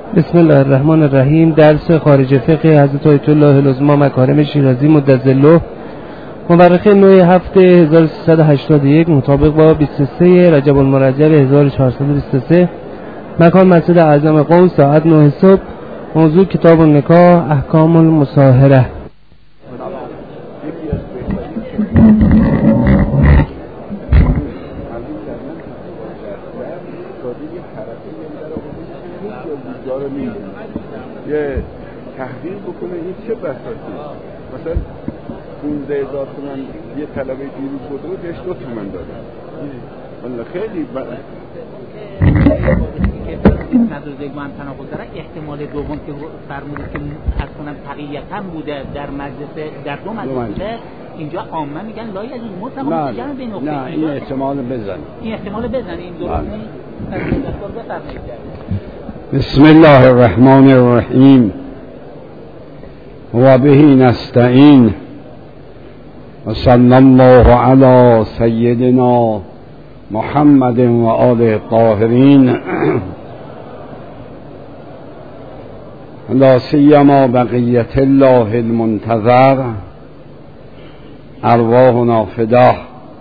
بسم الله الرحمن الرحیم. درس خارج فقه حضرت آیت الله العظمی مکارم شیرازی مدظله مورخه 9 هفته 1381 مطابق با 23 رجب المرجب 1423. مکان مسجد اعظم قم، ساعت 9 صبح. موضوع کتاب النکاح، احکام المصاهره. یه تحقیق بکنه این چه بحثاتی. مثلا 15,000 تومن یه طلبه دیروز بوده و بهش 2 تومن داده. والله خیلی ندازه با هم تناقض داره. احتمال دوم که فرمودید که از کنم تقییتاً بوده در مجلس، در دو مجلس بوده، اینجا عامه میگن لا یجوز مطلقاً جمع بین اختین. نه این احتمال بزن، این احتمال بزن، این درست نیست. بسم الله الرحمن الرحیم و به نستعین و صلی الله علی سیدنا محمد و آل الطاهرین لا سیما بقیت الله المنتظر ارواحنا فداه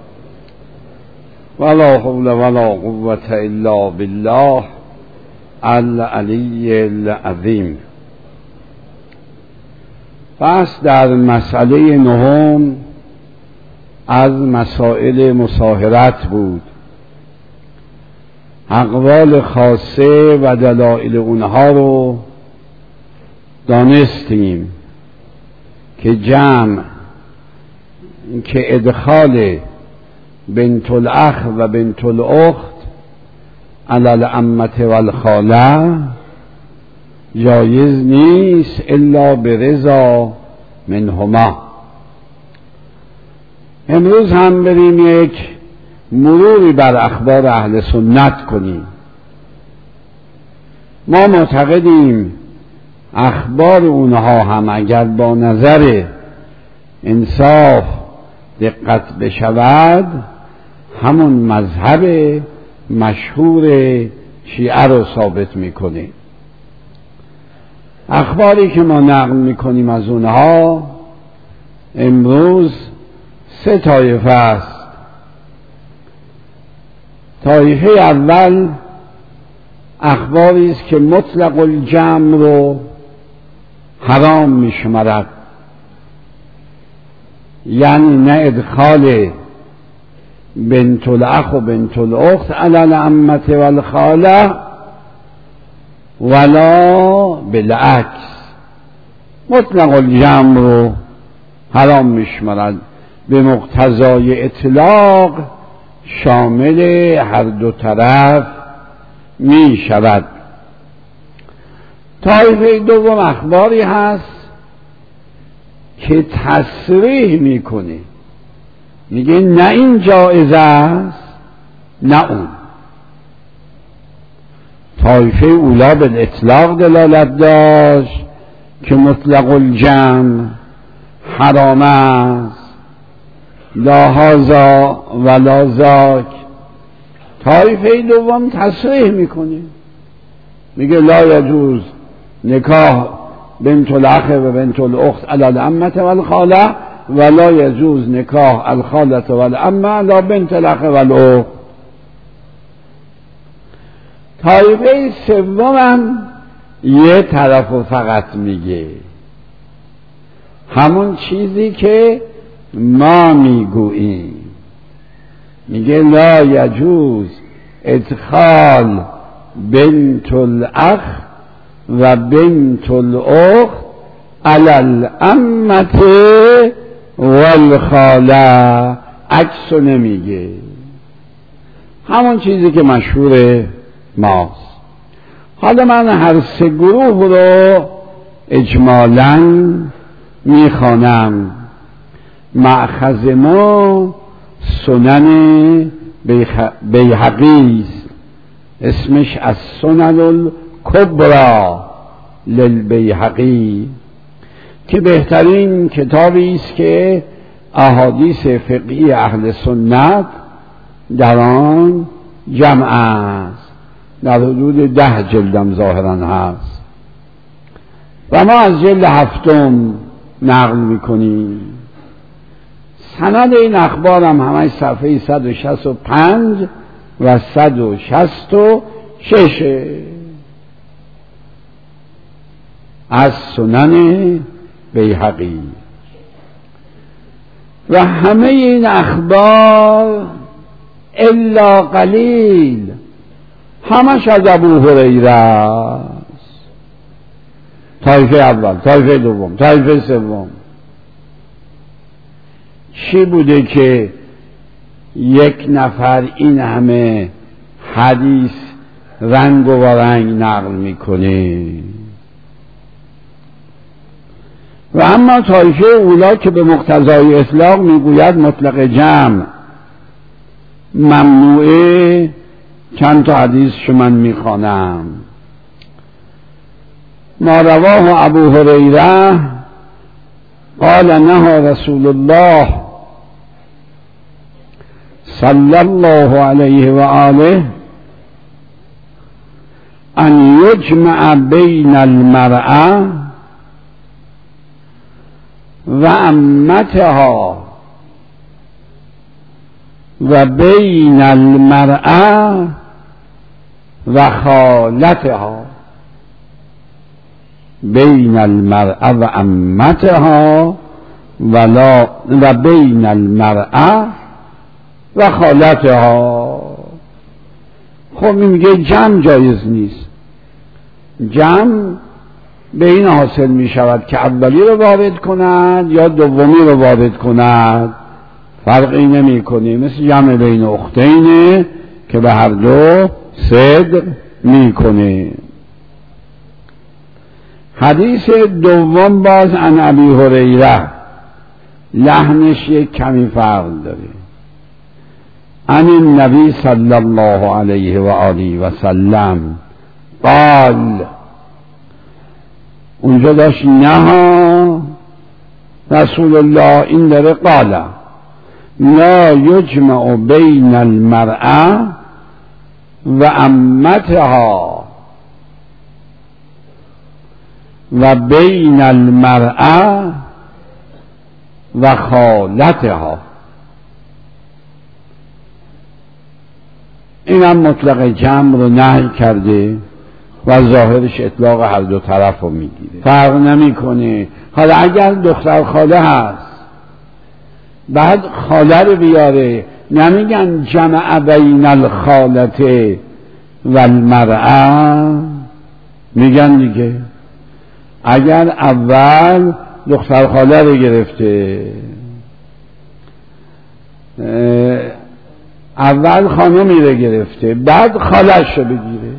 ولا حول ولا قوة الا بالله العلی العظیم. پس در مسئله نهم از مسائل مصاهرت بود. اقوال خاصه و دلایل اونها رو دانستیم که جمع، که ادخال بنت الاخ و بنت الاخت علی العمه و الخاله جایز نیست الا برضا منهما. امروز هم بریم یک مروری بر اخبار اهل سنت کنیم. ما معتقدیم اخبار اونها هم اگر با نظر انصاف دقت بشود همون مذهب مشهور شیعه رو ثابت میکنه. اخباری که ما نقل میکنیم از اونها امروز 3 طایفه است. طایفه اول اخباری است که مطلق الجمع رو حرام میشمرد، یعنی نه ادخال بنت الاخ و بنت الاخت علی العمه و الخاله ولا بالعکس، مطلق الجمع رو حرام میشمرد، به مقتضای اطلاق شامل هر دو طرف می شود. طایفه دوم اخباری هست که تصریح میکنه، میگه نه این جایز است نه اون. طایفه اولا به اطلاق دلالت داشت که مطلق الجمع حرام است، لا هذا ولا ذاک. طایفه دوم تصریح میکنه، میگه لا یجوز نکاح بنت الاخ و بنت الاخت علی العمه و الخاله ولا یجوز نکاح الخاله و العمه علی بنت الاخ و الاخت. طایفه سوم یه طرفو فقط میگه، همون چیزی که ما میگوییم، میگه لا یجوز ادخال بنت الاخ و بنت الاخت علی العمه و الخاله، عکسو نمیگه، همون چیزی که مشهور ماست. حالا من هر 3 گروه رو اجمالاً میخوانم. مأخذ ما سنن بیهقی است، اسمش از سنن الکبری للبیهقی، که بهترین کتابی است که احادیث فقهی اهل سنت در آن جمع است، در حدود 10 جلدم ظاهرا هست. و ما از جلد 7 نقل میکنیم. سند این اخبار هم همش صفحه 165 و 166 از سنن بیهقی. و همه این اخبار الا قلیل همش از ابو هریره است. طایفه اول، طایفه دوم، طایفه سوم. چی بوده که یک نفر این همه حدیث رنگ و رنگ نقل میکنه؟ و اما طایفه اولا که به مقتضای اطلاق میگوید مطلق جمع ممنوعه، چند تا حدیث من میخوانم. ما رواه ابو هریره قال نهى رسول الله صلی الله علیه و آله ان یجمع بین المرأة و عمتها و بین المرأة و خالتها، بین المرأة و عمتها و بین المرأة و خالتها. خب میگه جمع جایز نیست. جمع به این حاصل می شود که اولی رو وارد کند یا دومی رو وارد کند، فرقی نمی کنه. مثل جمع بین اختین که به هر دو صدق می کنه. حدیث دوم باز عن ابی هریره، لحنش یک کمی فرق داره. عن النبی صلی الله علیه و آله و سلم قال، اونجا داشت نها رسول الله، این داره قال لا یجمع بین المرأة و عمتها و بین المرأة و خالتها. این هم مطلق جمع رو نهی کرده و ظاهرش اطلاق هر دو طرف رو میگیره، فرق نمی کنه. حالا اگر دختر خاله هست بعد خاله رو بیاره، نمیگن جمع بین الخالته و المرأة، میگن دیگه اگر اول دختر خاله رو گرفته، اول خانمی رو گرفته بعد خالش رو بگیره،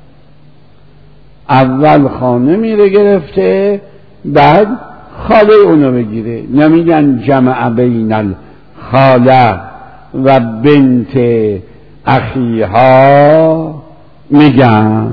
اول خانمی رو گرفته بعد خاله اونو بگیره، نمیگن جمع بین الخاله و بنت اخیها، میگن.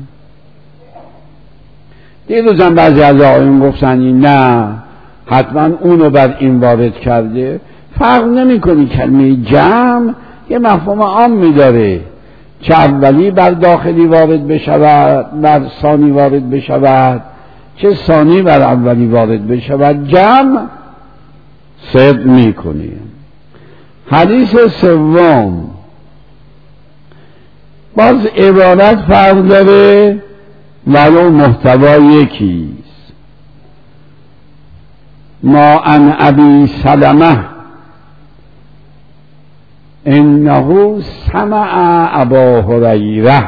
دیروزم بعضی از آقایون گفتن نه حتما اونو بر این وارد کرده. فرق نمی کنی، کلمه جمع یه مفهوم عامی داره، چه اولی بر داخلی وارد بشود بر ثانی وارد بشود، چه ثانی بر اولی وارد بشود، جمع صدق میکنی. حدیث سوم باز عبارت فرق داره ولو محتوا یکیست. ما عن ابی سلمه انه سمع ابا هریره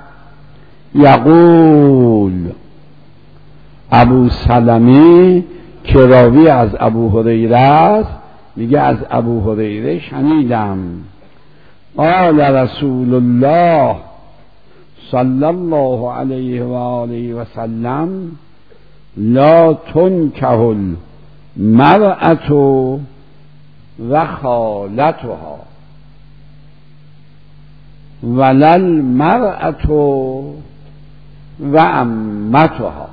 یقول، ابو سلمه که راوی از ابو هریره است میگه از ابو هریره شنیدم قال رسول الله صلی الله علیه و آله و سلم لا تنکح المرأة و خالتها ولا المرأة و عمتها.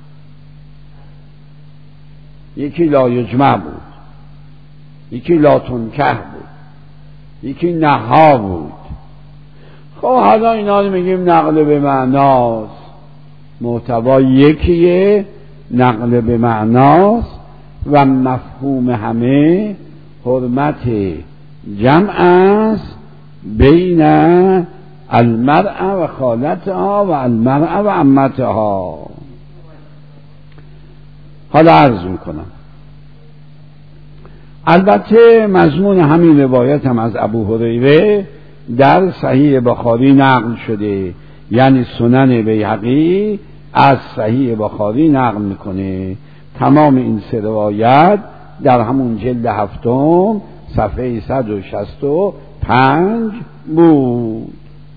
یکی لا یجمع بود، یکی لا تنکح بود، یکی نها بود. خب حالا اینا رو میگیم نقل به معناست، محتوا یکیه نقل به معناست و مفهوم همه حرمت جمع است بین المرأة و خالتها و المرأة و عمتها. حالا عرض میکنم البته مضمون همین روایت هم از ابو هریره در صحیح بخاری نقل شده، یعنی سنن بیهقی از صحیح بخاری نقل میکنه. تمام این سه روایت در همون جلد هفتم صفحه 165 بود.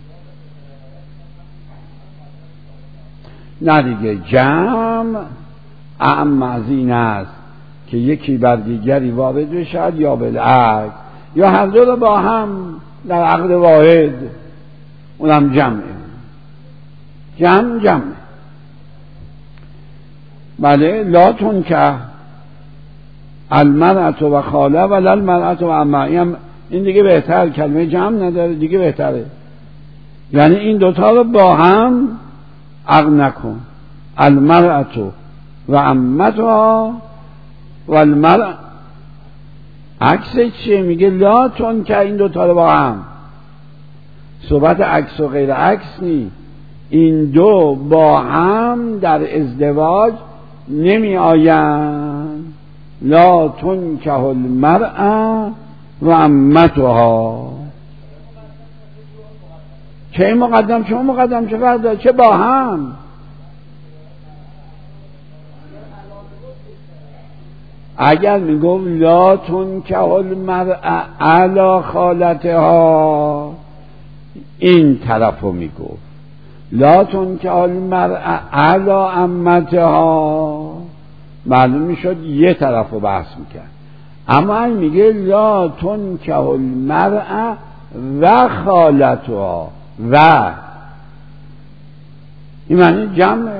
نه دیگه جمع اعم از این است که یکی بر دیگری وارد بشد یا بالعکس یا هر دو رو با هم در عقد واحد، اونم جمعه. جمع بله. لا تنکح المرأة و خاله ولا المرأة و عمه. این دیگه بهتر، کلمه جمع نداره دیگه، بهتره. یعنی این دوتا رو با هم عقد نکن، المرأة و عمتها و المرأة. عکس چیه؟ میگه لا تنکح این دوتا رو با هم. صحبت عکس و غیر عکس نی، این دو با هم در ازدواج نمی آیند. لا تنکح المرأة و عمتها. چه مقدم چه مقدم چه فرق، چه با هم. اگر میگم لا تنکح المرأة علی خالتها، این طرفو میگفت. لا تنکح المرأة علی عمتها، معلوم میشد یه طرفو بحث میکرد. اما این میگه لا تنکح المرأة و خالتها، و این معنی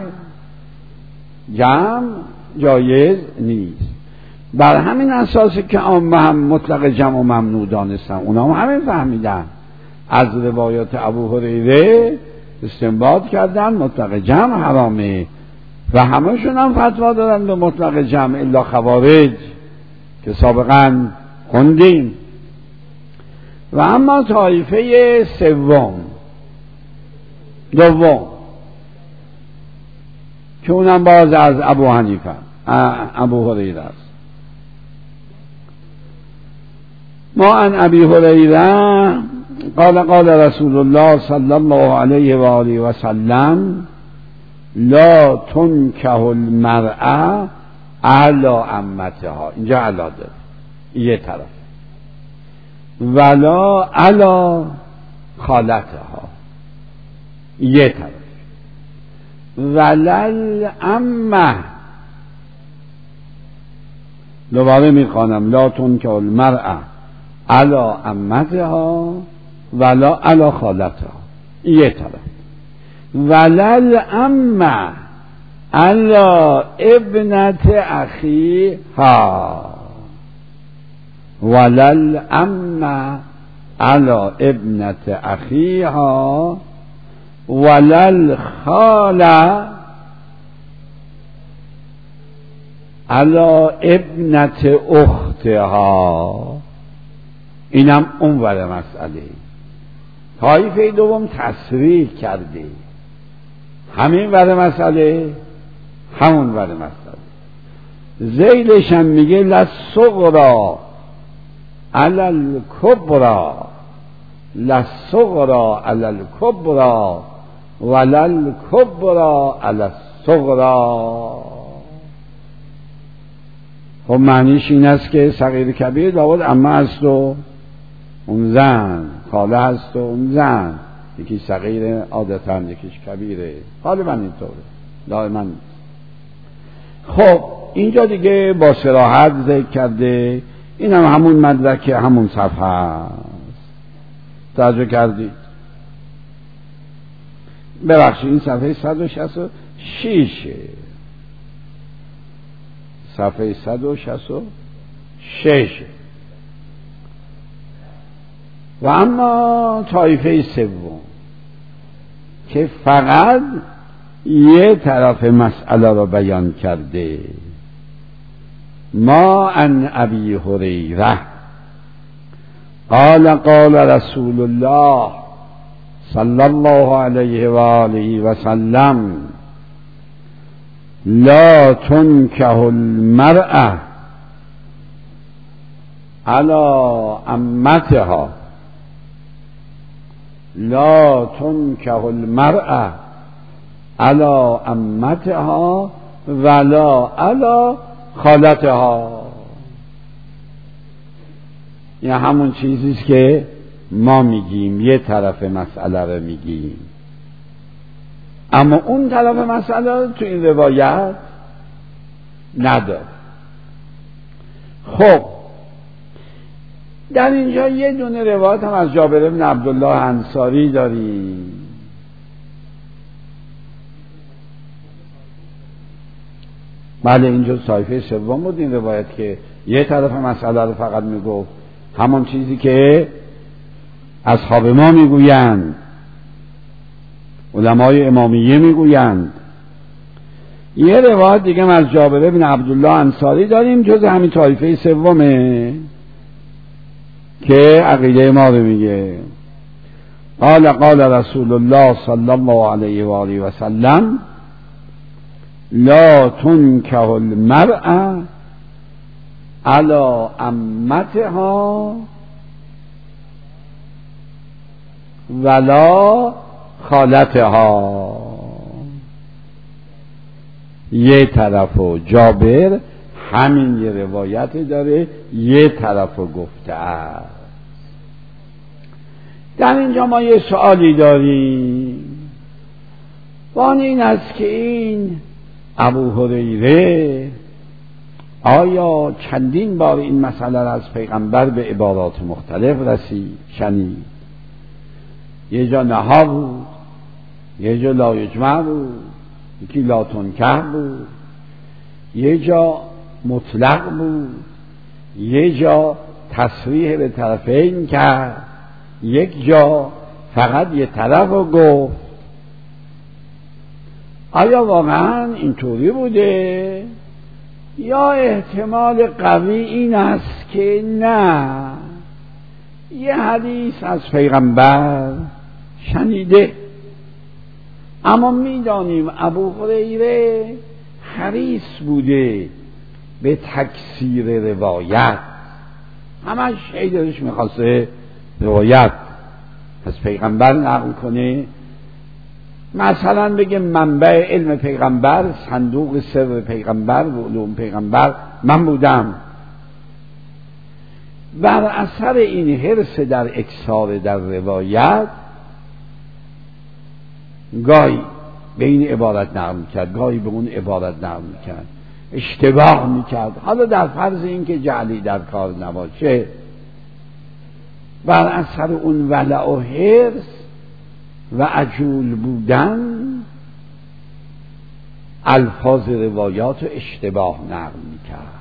جمع جایز نیست. بر همین اساسی که عامه هم مطلق جمع و ممنوع دانستن، اونا هم همین فهمیدن، از روایات ابو هریره استنباط کردن مطلق جمع حرامه و همه‌شون هم فتوا دادن به مطلق جمع الا خوارج که سابقا خوندیم. و اما طایفه دوم که اونم باز از ابو هریره است. ما عن ابی هریره قال رسول الله صلی الله علیه و آله و سلم لا تنکح المرأة علی عمتها. اینجا علا داره یه طرف، ولا علی خالتها یه طرف، ولل عمه. دوباره میخوانم لا تنکح المرأة علی عمتها ولا علی خالتها یه طرف، ولل عمه علی ابنت اخیها، ولل عمه علی ابنت اخیها، ولل خاله علی ابنت اختها. اینم اون ور مسئله. طایفه دوم تصریح کرده همین ور مسئله همون ور مسئله. ذیلش هم میگه للصغرا علی الکبرى، للصغرا علی الکبرى وللکبرى علی الصغرى. خب معنیش این است که صغیر کبیر لابد عمه است و اون زن، خاله هست و اون زن، یکی صغیر عادتا یکیش کبیره، حال من اینطوره دائما. خب اینجا دیگه با صراحت ذکر کرده. این هم همون مدرک همون صفحه است. توجه کردید؟ ببخشید این صفحه 166 صفحه 166. و اما طایفه سوم که فقط یه طرف مسئله را بیان کرده. ما عن ابی هریره قال قال رسول الله صلی الله علیه و آله و سلم لا تنکح المرأة علی عمتها لا تنکح المرأة علی عمتها ولا علی خالتها. این همون چیزیست که ما میگیم، یه طرف مسئله رو میگیم، اما اون طرف مسئله رو تو این روایت نداره. خب در اینجا یه دونه روایت هم از جابر بن عبدالله انصاری داریم. بله اینجا صحیفه سوم بود این روایت که یه طرف مسئله رو فقط میگفت، همون چیزی که اصحاب ما میگویند، علمای امامیه میگویند. یه روایت دیگه از جابر بن عبدالله انصاری داریم جز همین طایفه سومه که عقیده ما رو میگه. قال قال رسول الله صلی الله علیه و آله و سلم لا تنکح المرأة علی عمتها ولا خالتها. یه طرفو جابر همین یه روایت داره، یه طرفو گفته است. در اینجا ما یه سوالی داریم، وان این است که این ابو هریره آیا چندین بار این مسئله را از پیغمبر به عبارات مختلف شنید؟ یه جا نها بود، یه جا لا یجمع بود، یکی لا تنکح بود، یه جا مطلق بود، یه جا تصریح به طرفین کرد، یک جا فقط یه طرف رو گفت. آیا واقعا اینطوری بوده یا احتمال قوی این است که نه، یه حدیث از پیغمبر شنیده، اما میدانیم ابو هریره حریص بوده به تکثیر روایت، همش دلش میخواسته روایت از پیغمبر نقل کنه. مثلا بگه منبع علم پیغمبر، صندوق سر پیغمبر و علوم پیغمبر من بودم. بر اثر این حرص در اکثار در روایت گاهی به این عبارت نقل میکرد، گاهی به اون عبارت نقل میکرد، اشتباه میکرد، حالا در فرض این که جعلی در کار نباشه. بر اثر اون ولع و حرص و عجول بودن الفاظ روایات و اشتباه نقل میکرد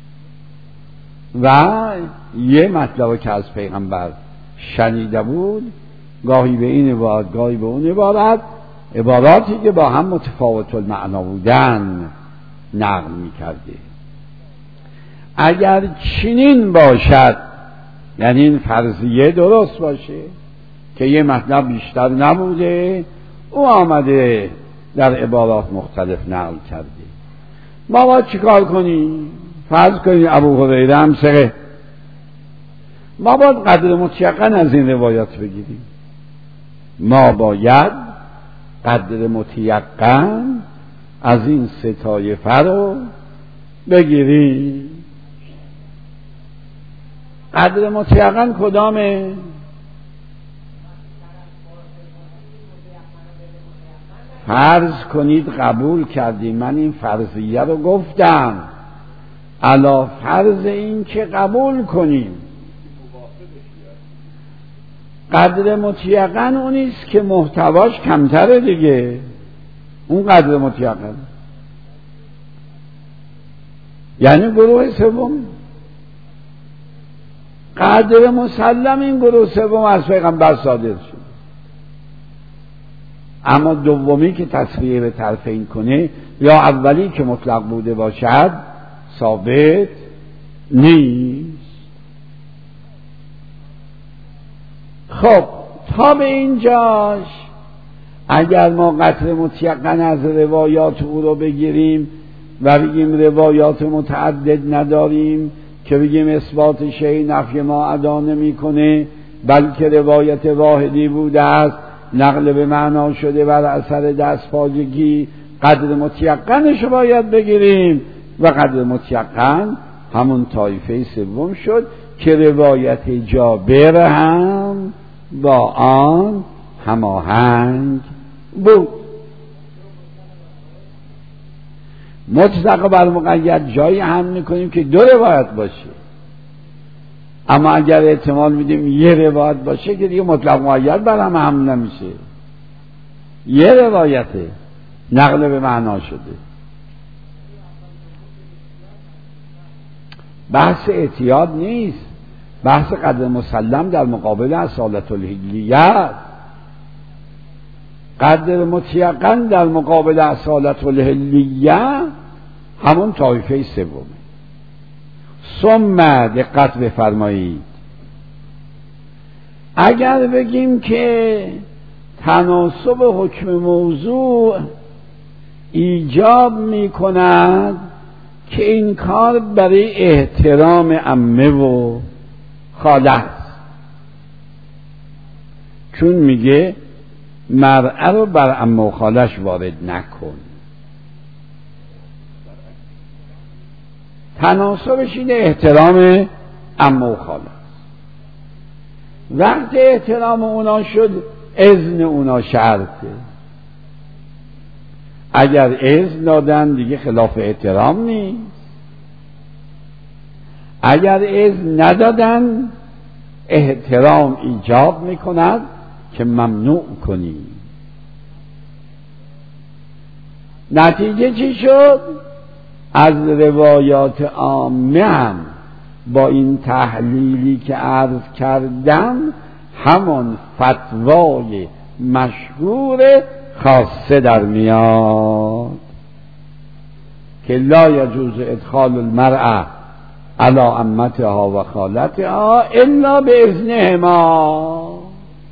و یه مطلب که از پیغمبر شنیده بود گاهی به این عبارت گاهی به اون عباراتی که با هم متفاوت المعنا بودن نقل میکرده. اگر چنین باشد یعنی این فرضیه درست باشه که یه مطلب بیشتر نبوده، او آمده در عبارات مختلف نقل کرده، ما باید چیکار کنیم؟ فرض کنیم ابو هریره هم سره، ما باید قدر متیقن از این روایات بگیریم، ما باید قدر متیقن از این سه طایفه رو بگیریم. قدر متیقن کدامه؟ فرض کنید قبول کردیم، من این فرضیه رو گفتم، علا فرض این که قبول کنیم. قدر متیقن اونیست که محتواش کمتره دیگه، اون قدر متیقن. یعنی گروه سوم قدر مسلم، این گروه سوم از پیغمبر صادر شد. اما دومی که تصریح به طرفین کنه یا اولی که مطلق بوده باشد ثابت نیست. خب تا به اینجاش اگر ما قطع متیقن از روایات او رو بگیریم و بگیم روایات متعدد نداریم که بگیم اثبات شیء نفی ما ادا نمی‌کنه، بلکه روایت واحدی بوده است، نقل به معنا شده بر اثر دستپاچگی، قدر متیقنش باید بگیریم و قدر متیقن همون طایفه سوم شد که روایت جابر هم با آن هماهنگ بود. مطلق بر مقید جایی هم میکنیم که دو روایت باشه، اما اگر احتمال میدیم یه روایت باشه که دیگه مطلق مقید بر هم نمیشه، یه روایته نقل به معنا شده. بحث اعتیاد نیست، بحث قدر مسلم در مقابل اصالت الحلیت، قدر متیقن در مقابل اصالت الحلیت همون طایفه سومه. ثم دقت بفرمایید، اگر بگیم که تناسب حکم موضوع ایجاب می کند که این کار برای احترام عمه و خاله است، چون میگه مرأة رو بر عمه و خالش وارد نکن، تناسبش اینه احترام عمه و خاله است. وقتی احترام اونا شد اذن اونا شرطه، اگر اذن دادن دیگه خلاف احترام نیست، اگر اذن ندادن احترام ایجاب میکند که ممنوع کنی. نتیجه چی شد؟ از روایات عامه هم با این تحلیلی که عرض کردم همون فتوای مشهور خاصه در میاد که لا یجوز ادخال المرأة علی عمتها و خالتها الا به اذنهما.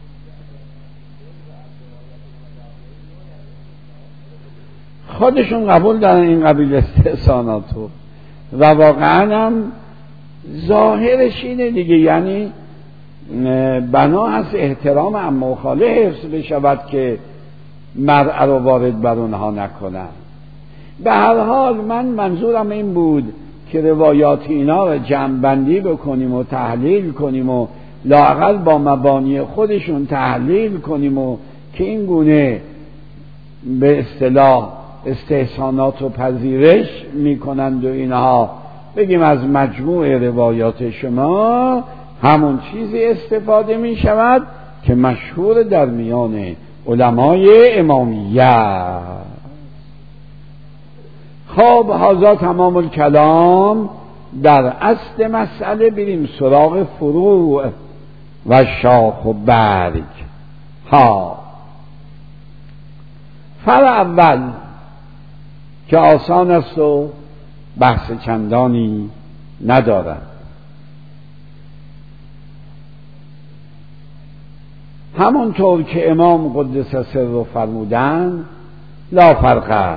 خودشون قبول دارن این قبیل استحساناتو و واقعا هم ظاهرش اینه دیگه، یعنی بنا از احترام عمه و خاله حفظ بشود که مرأة رو وارد بر اونها نکنن. به هر حال من منظورم این بود که روایات اینا رو جمع‌بندی بکنیم و تحلیل کنیم و لااقل با مبانی خودشون تحلیل کنیم و که این گونه به اصطلاح استحسانات و پذیرش میکنند و اینها بگیم از مجموع روایات شما همون چیزی استفاده میشود که مشهور در میان علمای امامیت. خب هذا تمام الکلام در اصل مسئله. بریم سراغ فروع و شاخ و برگ ها. فرع اول که آسان است و بحث چندانی ندارد، همونطور که امام قدس سره فرمودند لا فرق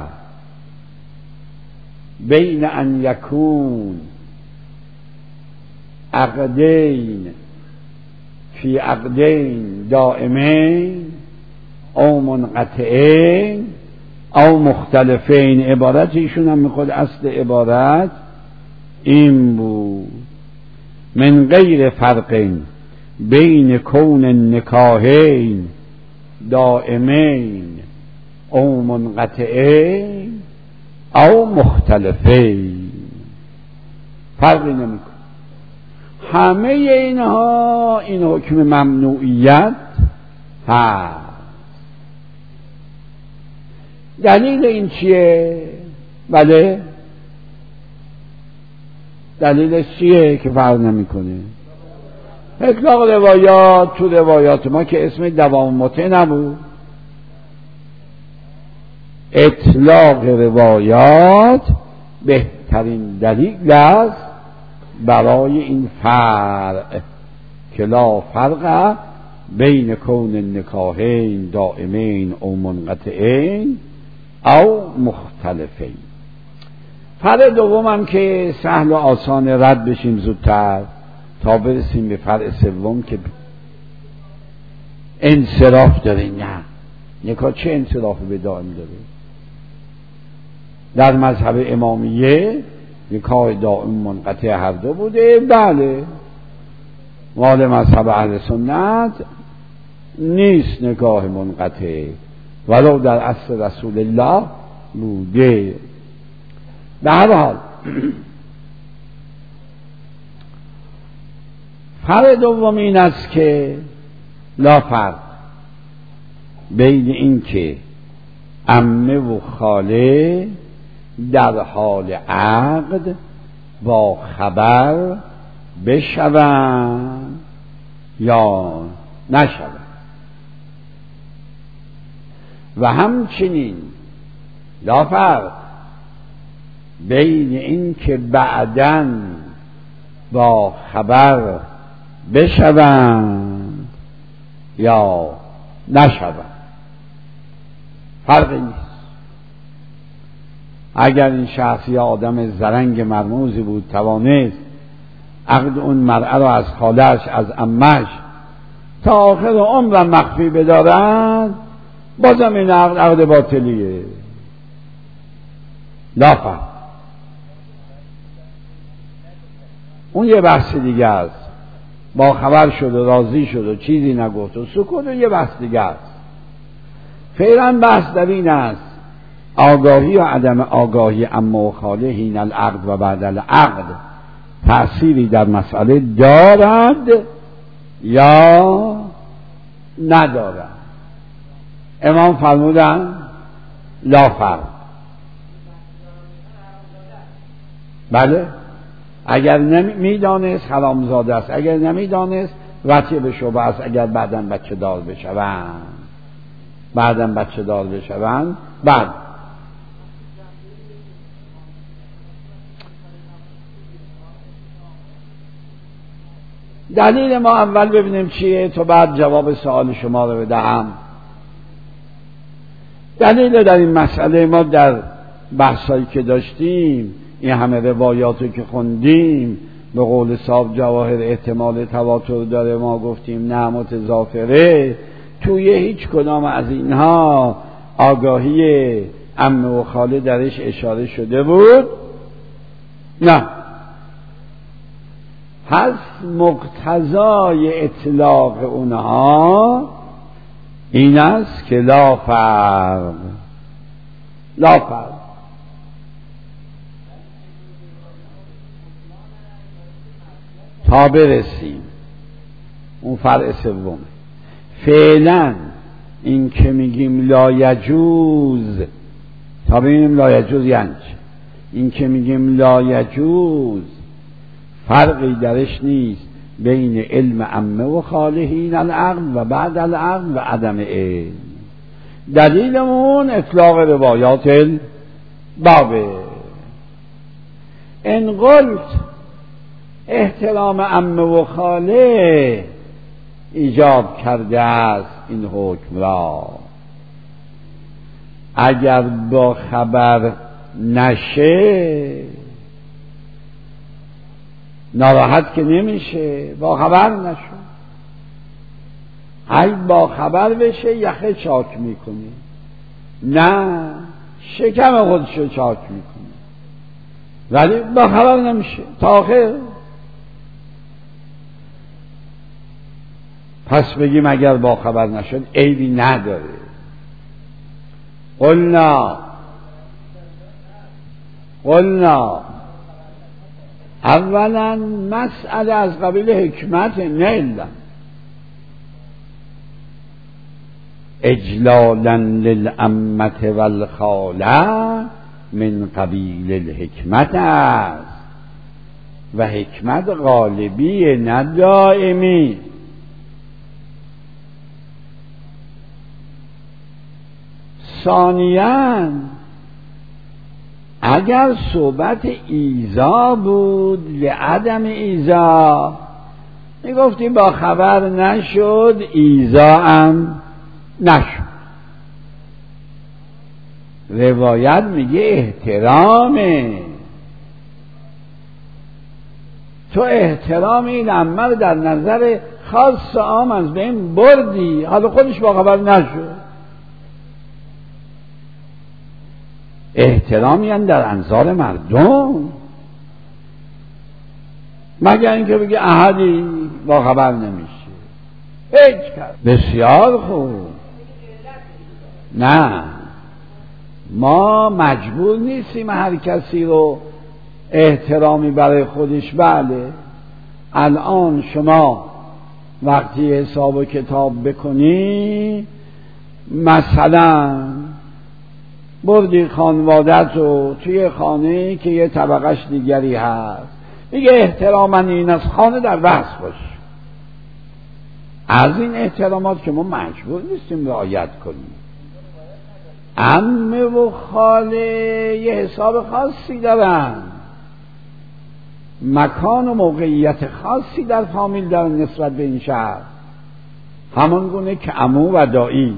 بین ان یکون عقدین فی عقدین دائمین او منقطعین او مختلفین. عبارت ایشون هم میخواد اصل عبارت این بود من غیر فرق بین کون نکاحین دائمین او منقطعین او مختلفین. فرقی نمیکنه. همه اینها این حکم ممنوعیت هست. دلیل این چیه؟ بله دلیلش چیه که فرق نمیکنه؟ اطلاق روایات تو روایات ما که اسم دوام متع نبود، اطلاق روایات بهترین دلیل است برای این فرع که لا فرق بین کون النکاحین دائمین او منقطعین او مختلفین. فرع دومم که سهل و آسان رد بشیم زودتر تا برسیم به فرع سوم که انصراف داره. نه، نکاح چه انصرافی به دائم داره؟ در مذهب امامیه نکاح دائم منقطع هر دو بوده. بله، مال مذهب اهل سنت نیست نکاح منقطع، ولو در عصر رسول الله بوده. به هر حال فرق دوم این است که لا فرق بین این که عمه و خاله در حال عقد با خبر بشوند یا نشوند، و همچنین لا فرق بین این که بعداً با خبر بشوند یا نشوند. فرقی نیست. اگر این شخص یا آدم زرنگ مرموزی بود توانست عقد اون مرأة را از خالش از عمش تا آخر عمر مخفی بدارد، بازم این عقد باطلیه. لا فرق. اون یه بحث دیگه است. با خبر شد و راضی شد و چیزی نگفت و سکوت و یه بحث دیگه است. فعلا بحث در این است آگاهی و عدم آگاهی عمه و خاله حین العقد و بعد العقد تأثیری در مسئله دارد یا ندارد. امام فرمودن لا فرق. بله، اگر میدانست حرامزاده است، اگر نمیدانست وجه به شبه است. اگر بعداً بچه دار بشوند بعد دلیل ما اول ببینیم چیه تو بعد جواب سوال شما رو بدهم. دلیل در این مسئله ما در بحثایی که داشتیم، این همه روایاتی که خوندیم، به قول صاحب جواهر احتمال تواتر داره، ما گفتیم نه متضافره، توی هیچ کدام از اینها آگاهی عمه و خاله درش اشاره شده بود؟ نه. پس مقتضای اطلاق اونها این است که لا فرق تا برسیم اون فرع سوم. فعلا این که میگیم لا یجوز، تا ببینیم لا یجوز یعنی چه. این که میگیم لا یجوز فرقی درش نیست بین علم عمه و خاله حین العقد و بعد العقد و عدم علم. دلیلمون اطلاق روایات البابه. ان قلت احترام عمه و خاله ایجاب کرده است این حکم را، اگر با خبر نشه ناراحت که نمیشه. با خبر نشو، اگه با خبر بشه یخه چاک میکنه، نه شکم خودشو چاک میکنه، ولی با خبر نمیشه تا آخر. پس بگیم اگر با خبر نشد عیبی نداره. قلنا اولا مسئله از قبیل حکمت نه علم. اجلالا للعمة والخاله من قبیل الحکمت است و حکمت غالبی نه دائمی. ثانیاً اگر صحبت ایذا بود لعدم ایذا میگفتی با خبر نشد ایذا هم نشد. روایت میگه احترامه، تو احترام این عمه رو در نظر خاص عام از بین بردی، حالا خودش با خبر نشد. احترامی هم در انظار مردم، مگر اینکه بگه احدی با خبر نمیشه. هیچ کرد. بسیار خوب. نه، ما مجبور نیستیم هر کسی رو احترامی برای خودش. بله، الان شما وقتی حساب و کتاب بکنی، مثلا بردی خانوادت رو توی خانه که یه طبقش دیگری هست، میگه احتراما این از خانه در بحث باش. از این احترامات که ما مجبور نیستیم رعایت کنیم. عمه و خاله یه حساب خاصی دارن، مکان و موقعیت خاصی در فامیل دارن نسبت به این شهر، همان گونه که عمو و دایی.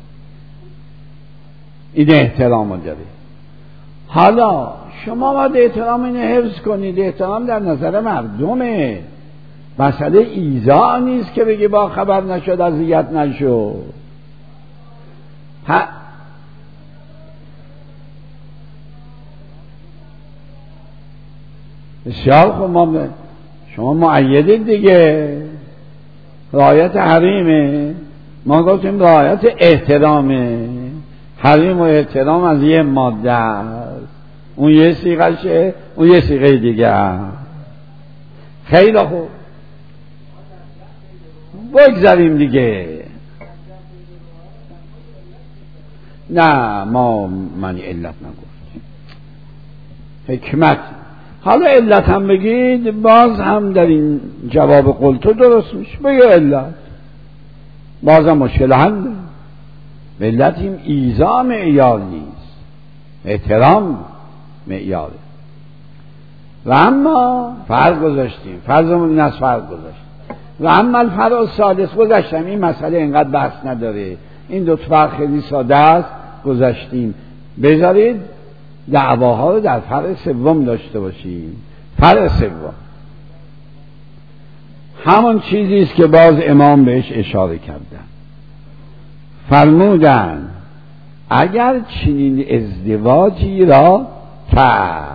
این احترام داره. حالا شما باید احترام اینو حفظ کنید. احترام در نظر مردمه، مسئله ایذا نیست که بگی با خبر نشد اذیت نشد. بسیار خوب، شما مؤیدید دیگه، رعایت حریمه. ما گفتیم رعایت احترامه. حریم و احترام از یه ماده است، اون یه صیغه‌شه، اون یه صیغه دیگه. خیلی خوب، بگذاریم دیگه. نه، من علت نگفتیم، حکمت. حالا علت هم بگید، باز هم در این جواب قلتو درست میشه. بگو علت، باز هم مشکل هم داریم. علت این ایذا معیار نیست، احترام معیاره. و اما فرق گذاشتیم، فرضمون از فرق گذاشتیم. و اما الفرع سادس گذاشتیم، این مسئله اینقدر بحث نداره، این دو فرق خیلی ساده است، گذاشتیم. بذارید دعواها رو در فرع سوم داشته باشیم. فرع سوم همون چیزی است که باز امام بهش اشاره کردن. فرمودن اگر چنین ازدواجی را کرد،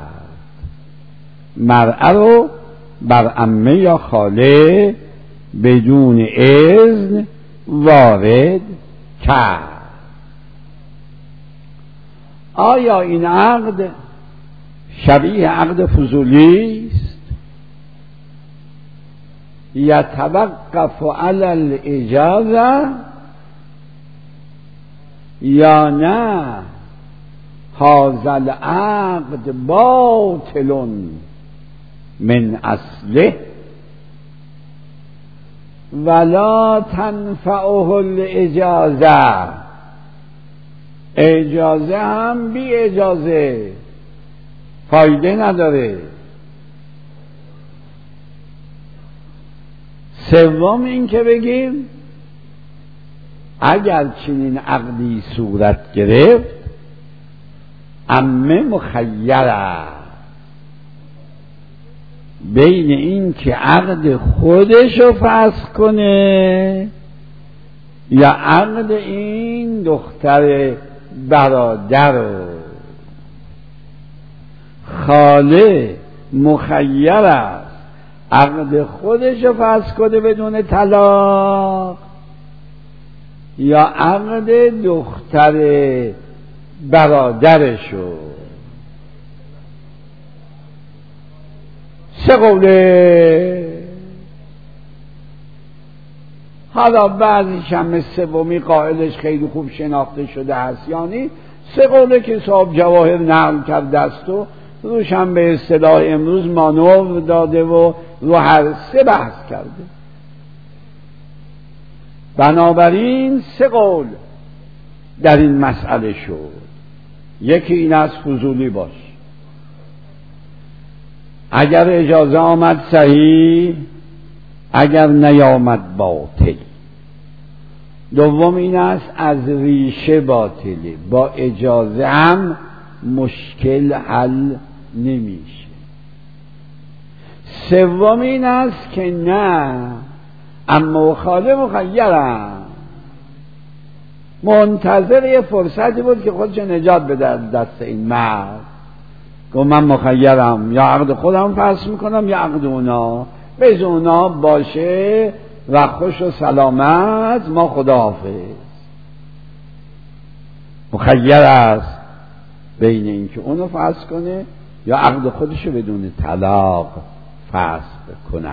مرأة رو بر عمه یا خاله بدون اذن وارد کرد، آیا این عقد شبیه عقد فضولی است؟ یتوقف علی الاجازه یا نه هذا العقد باطل من اصله ولا تنفعه الاجازه؟ اجازه هم بی اجازه فایده نداره. سوم این که بگیم اگر چنین عقدی صورت گرفت، عمه مخیره بین این که عقد خودشو فسخ کنه یا عقد این دختر برادر. خاله مخیر است عقد خودشو فسخ کنه بدون طلاق یا عقد دختر برادرشو. سه قوله. حالا بعضیش هم مثل سومی قائلش خیلی خوب شناخته شده هست، یعنی سه قوله که صاحب جواهر نقل کرده است و روش هم به اصطلاح امروز مانور داده و رو هر سه بحث کرده. بنابراین سه قول در این مسئله شد. یکی این از فضولی باش، اگر اجازه آمد صحیح، اگر نیامد باطل. دوم این است از ریشه باطله، با اجازه هم مشکل حل نمیشه. سوم این است که نه، اما خاله مخیرم، منتظر یه فرصتی بود که خودش نجات بده دست این مرد. گفت من مخیرم، یا عقد خودم فسخ میکنم یا عقد اونا، بیز اونا باشه و خوش و سلامت، ما خداحافظ. مخیر است بین این که اونو فسخ کنه یا عقد خودشو بدون طلاق فسخ کنه.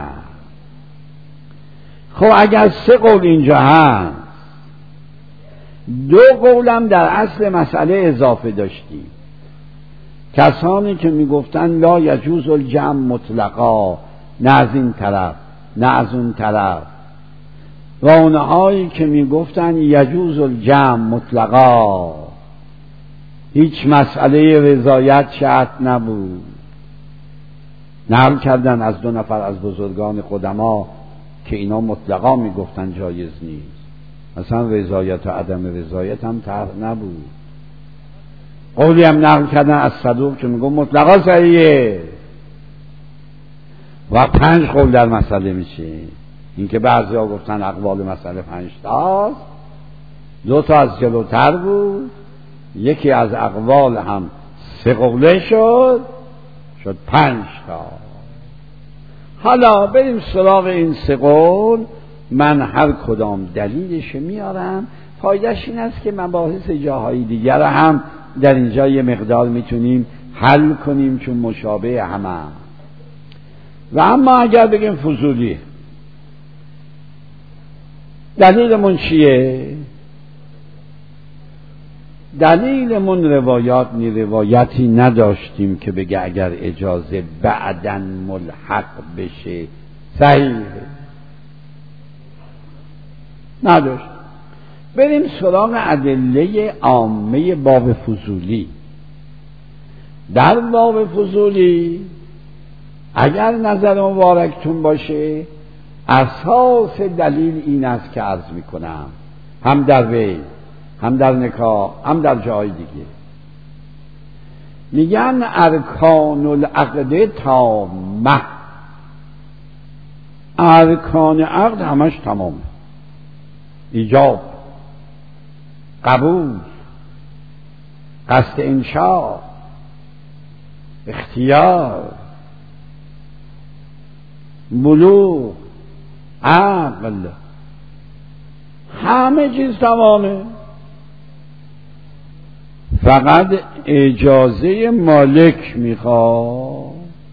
خب اگر 3 قول اینجا هست، 2 قولم در اصل مسئله اضافه داشتیم. کسانی که میگفتن لا یجوز الجمع مطلقا، نه از این طرف نه از اون طرف، و اونهایی که میگفتن یجوز الجمع مطلقا، هیچ مسئله رضایت شرط نبود. نقل کردن از 2 نفر از بزرگان قدما که اینا مطلقا میگفتن جایز نیست، مثلا رضایت و عدم رضایت هم طرح نبود. قولی هم نقل کردن از صدوق که میگه مطلقا صحیحه. و 5 قول در مسئله میشه. این که بعضی ها گفتن اقوال مسئله 5 تاست، 2 تا از جلوتر بود، یکی از اقوال هم 3 قوله شد 5 تا. حالا بریم سراغ این 3 قول. من هر کدام دلیلش میارم. فایدهش این است که مباحث جاهای دیگر هم در اینجا یه مقدار میتونیم حل کنیم، چون مشابه همه. و اما اگر بگیم فضولی، دلیلمون چیه؟ دلیلمون روایتی نداشتیم که بگه اگر اجازه بعداً ملحق بشه صحیحه، نداشت. بریم سراغ ادله عامه باب فضولی. در باب فضولی اگر نظر مبارکتون باشه، اساس دلیل این است که عرض میکنم، هم در وی هم در نکاح هم در جای دیگه، میگن ارکان العقد تامه. ارکان عقد همش تمامه: ایجاب، قبول، قصد انشاء، اختیار، بلوغ، عقل، همه چیز تمامه. فقط اجازه مالک میخواد.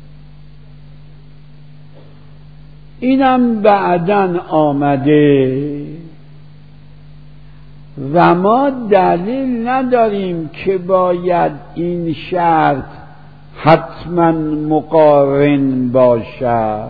اینم بعدن آمده و ما دلیل نداریم که باید این شرط حتما مقارن باشد،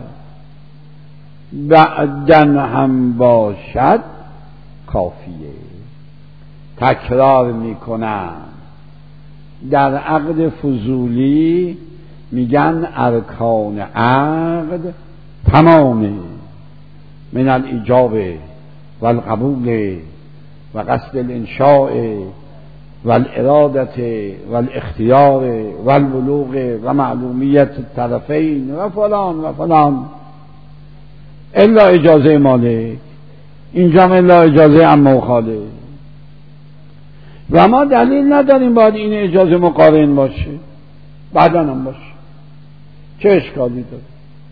بعدن هم باشد کافیه. تکرار میکنم، در عقد فضولی میگن ارکان عقد تمامه: من الایجاب و القبول و قصد الانشاء و الارادت و الاختیار و البلوغ و معلومیت الطرفین و فلان و فلان، الا اجازه مالک. اینجا الا اجازه عمه و خاله. و ما دلیل نداریم باید این اجازه مقارن باشه، بعدن هم باشه. چه اشکالی داره؟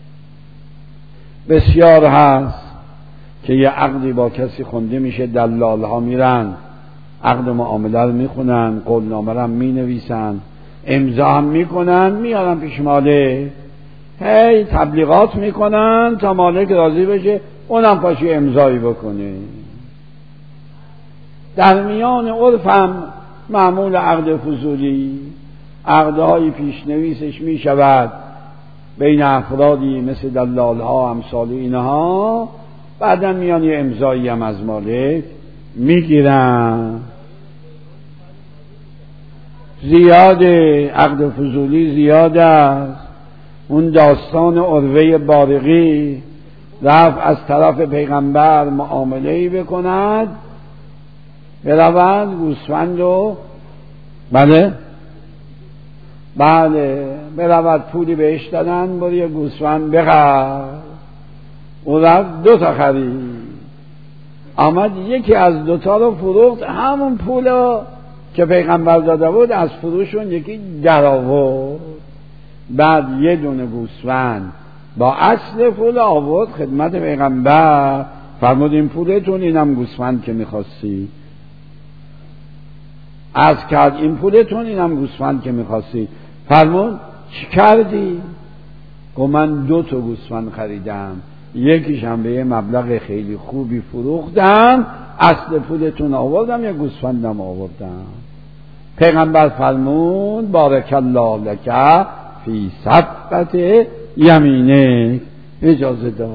بسیار هست که یه عقدی با کسی خونده میشه، دلال ها میرن عقد معامله رو میخونن، قولنامه رو می نویسن، امضا هم میکنن، میارن پیش مالک، هی تبلیغات میکنن تا مالک راضی بشه، اونم پاشی امضایی بکنه. در میان عرفم معمول عقد فضولی عقدهای پیشنویسش میشود بین افرادی مثل دلال ها، امثال اینها، بعدم میان یه امضایی هم از مالک میگیرن. زیاده، عقد فضولی زیاد است. اون داستان عروه بارقی رفت از طرف پیغمبر معامله‌ای بکند، برود گوسفند و بله برود پولی بهش دادن برو یه گوسفند بخر. او رفت 2 تا خرید، آمد یکی از 2 تا رو فروخت، همون پول که پیغمبر داده بود از فروشون یکی در آورد. بعد یه دونه گوسفند با اصل پول آورد خدمت پیغمبر، فرمود این پولتون، اینم گوسفند که میخواستی. عرض کرد این پولتون، اینم گوسفند که میخواستی. فرمود چی کردی؟ گفت من 2 تا گوسفند خریدم، یکیشم به یه مبلغ خیلی خوبی فروختم، اصل پولتون آوردم، یه گوسفندم آوردم. پیغمبر فرمود بارک الله لک فی صفقت یمینه، اجازه داد.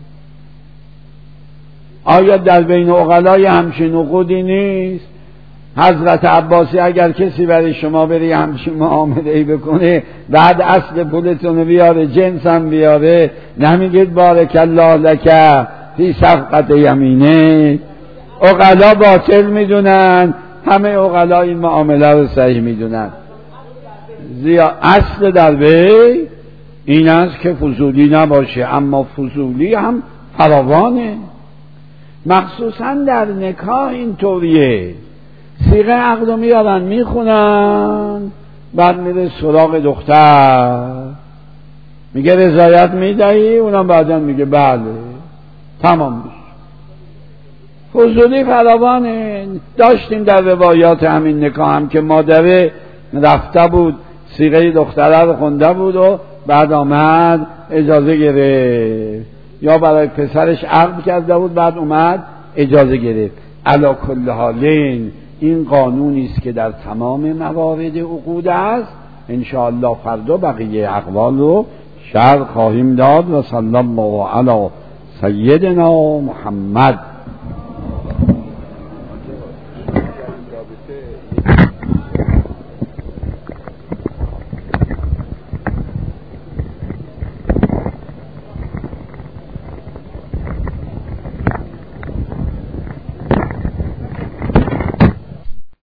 آیا در بین عقلای همچین عقودی نیست؟ حضرت عباسی اگر کسی برای شما بری همچین معامله‌ای بکنه، بعد اصل پولتون بیاره، جنسم بیاره، نمیگید بارک الله لک فی صفقت یمینه؟ عقلا باطل میدونن، همه عقلا این معامله رو صحیح میدونن. اصل در وی این است که فضولی نباشه، اما فضولی هم فراوانه، مخصوصا در نکاح اینطوریه. صیغه عقد رو میارن میخونن، بعد میره سراغ دختر، میگه رضایت میدهی؟ اونم بعدا میگه بله، تمام میشه. فضولی فراوانه. داشتیم در روایات همین نکاح هم که مادره رفته بود صیغه دختره رو خونده بود و بعد آمد اجازه گرفت، یا برای پسرش عقد کرده بود بعد اومد اجازه گرفت. علی کل حالین این قانونی است که در تمام موارد عقود است. ان شاء الله فردا بقیه اقوال رو شرح خواهیم داد. و صلی الله علی سیدنا محمد.